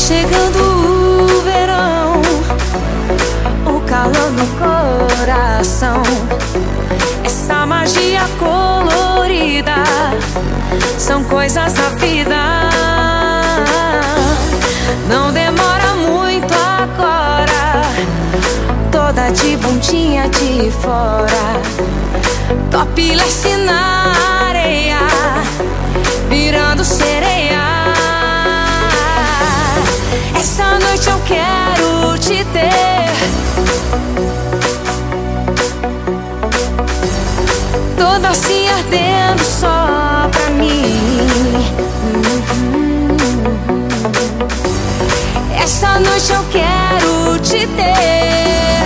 chegando o verão, o calor no coração, essa magia colorida, são coisas da vida. Não demora muito agora, toda de bundinha de fora, topless na areia, virando sereia. Essa noite eu quero te ter, toda assim ardendo só pra mim. Essa noite eu quero te ter,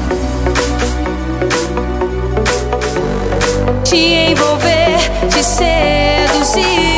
te envolver, te seduzir.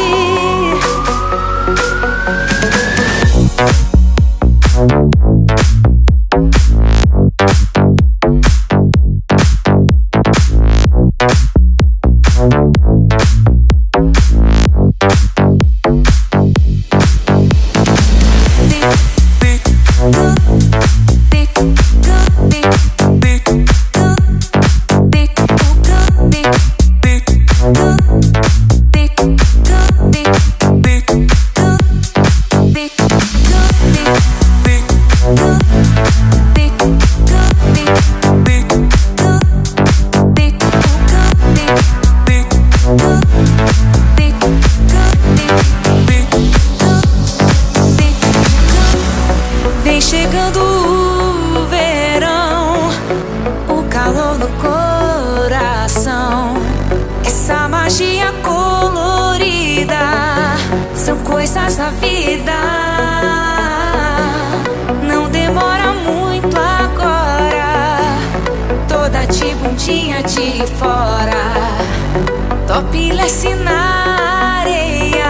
Vem chegando o verão, o calor no coração, essa magia colorida, são coisas da vida. Não demora muito agora, toda de bundinha de fora, topless na areia,